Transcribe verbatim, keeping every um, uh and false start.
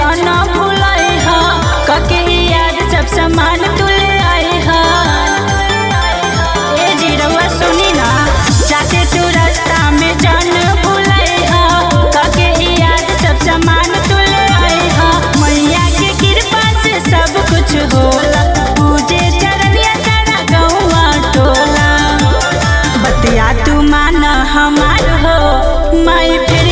जाना भूलाई हा कके याद सब सामान तुले आई हा। ए जीरवा सुनी ना जाते तू रास्ता में जान भूलाई हा कके याद सब सामान तुले आई हा। मैया के कृपा से सब कुछ होला पूजे चरनिया सारा गौवा टोला बतिया तू मान हमार हो माई फिर